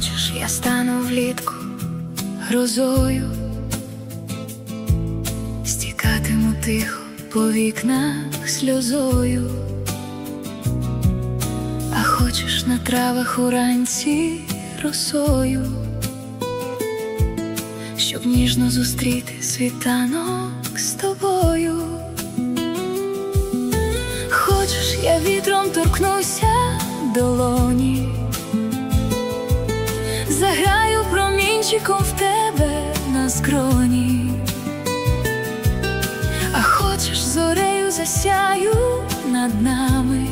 Хочеш, я стану влітку грозою, стікатиму тихо по вікнах сльозою. А хочеш, на травах уранці росою, щоб ніжно зустріти світанок з тобою. Хочеш, я вітром торкнуся долоні, заграю промінчиком в тебе на скроні. А хочеш, зорею засяю над нами,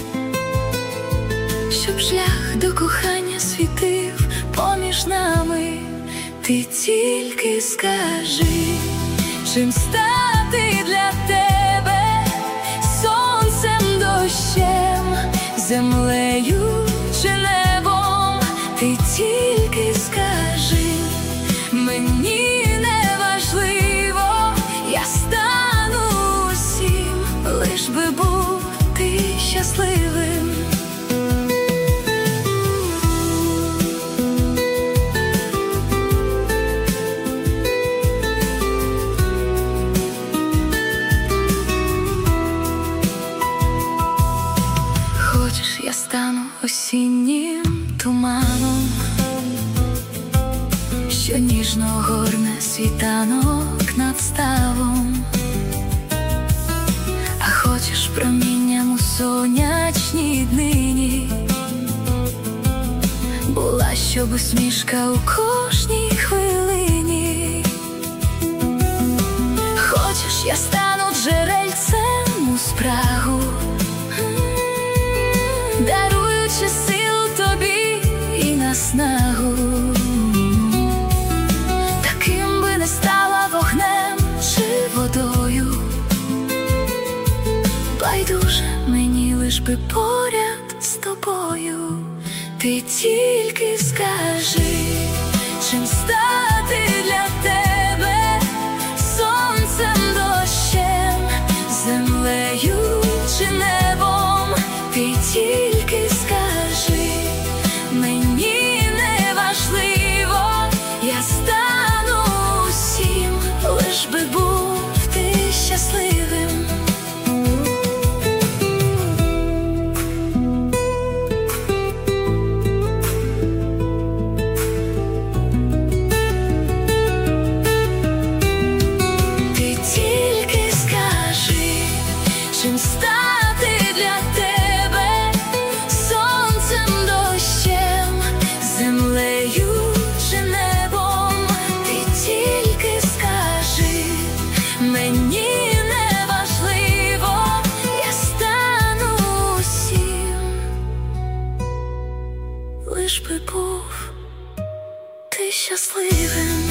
щоб шлях до кохання світив поміж нами. Ти тільки скажи, чим стати для тебе сонцем, дощем, землею чи небом. Ти тільки скажи, мені не важливо, я стану усім, лиш би був ти щасливим. Хочеш, я стану осіннім туманом, що ніжно горне світанок над ставом. А хочеш, промінням у сонячній днині була, щоб усмішка у кожній хвилині. Хочеш, я стану джерельцем у спрагу, даруючи силу тобі і наснагу. Таким би не стала вогнем чи водою, байдуже мені, лиш би поряд з тобою. Ти тільки скажи, чим стати для тебе сонцем, дощем, землею чи небом. Ти тільки скажи, мені не важливо, я стану усім, лиш би був ти щасливим. Ти тільки скажи, чим стати для тебе сонцем, дощем, землею чи небом. Ти тільки скажи, мені не важливо, я стану усім, лиш би був ти щасливим.